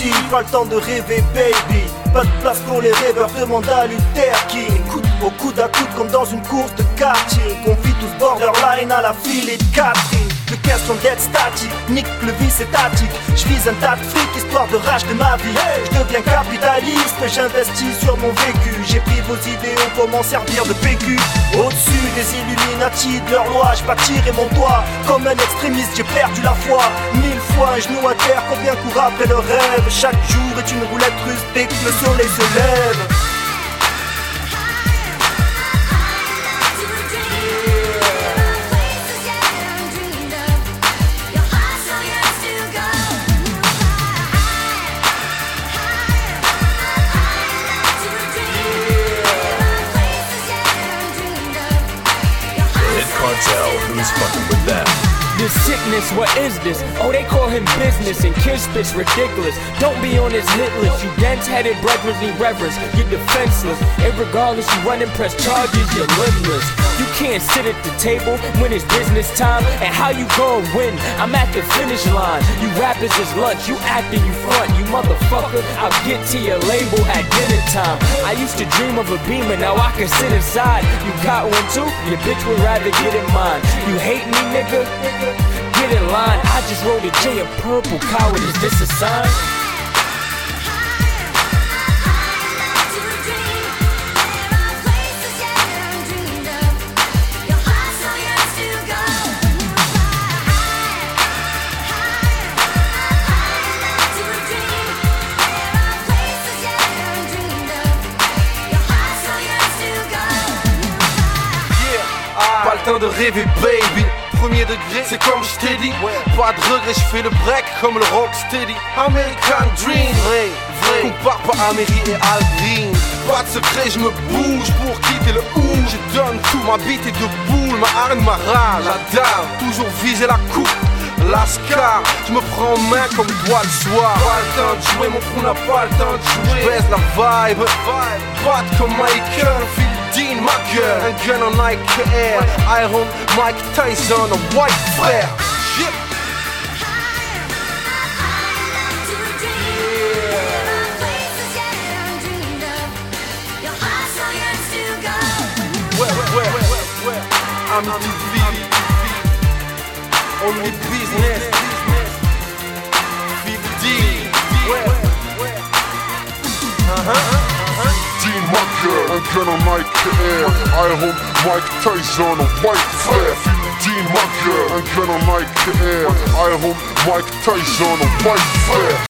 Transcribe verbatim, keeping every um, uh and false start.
ici, pas le temps de rêver baby. Pas de place pour les rêveurs, demande à Luther King. Écoute, au coude à coude comme dans une course de karting. On vit tous borderline à la filée de Catherine. Plus question d'être statique, nique le vice étatique. Je vise un tas de fric histoire de racheter ma vie. Je deviens capitaliste, j'investis sur mon vécu. J'ai pris vos idéaux pour m'en servir de P Q. Au-dessus des Illuminati, de leur loi, j'ai pas tiré mon doigt. Comme un extrémiste, j'ai perdu la foi. Mille fois un genou à terre, combien court après le rêve. Chaque jour est une roulette russe dès que le soleil se lève. Who's fucking with that? This sickness, what is this? Oh, they call him business and kiss spit's ridiculous. Don't be on his hit list, you dense-headed brethren need reverence. You're defenseless, and regardless you run and press charges, you're limbless. You can't sit at the table when it's business time. And how you gon' win? I'm at the finish line. You rappers is lunch, you acting you front. You motherfucker, I'll get to your label at dinner time. I used to dream of a beamer, now I can sit inside. You got one too? Your bitch would rather get in mine. You hate me, nigga? Get in line. I just wrote a J of purple. Coward, is this a sign? Pas le temps de rêver baby. Premier degré, c'est comme je t'ai dit. Pas de regret, je fais le break comme le rocksteady. American Dream, vrai, vrai. Compare pas Amélie et Al Green. Pas de secret, je me bouge pour quitter le hou. Je donne tout, ma bite est de boule, ma hargne, ma rage. La dame, toujours viser la coupe. Lascar, je me prends en main comme toi le soir. Pas le temps de jouer, mon crew n'a pas le temps de jouer. Je baisse la vibe, batte comme Michael, Phil Dean, ma gueule. Un gun en Nike Air, Iron Mike Tyson, un white frère. Yeah. Ouais, ouais, ouais, ouais, ouais. I'm in the only business, fifteen, ouais, ouais, uh-huh, uh-huh. Dean Macker, un gun en Nike Air, Iron Mike Tyson, un white frère. Dean Macker, un gun en Nike Air, Iron Mike Tyson, un white frère.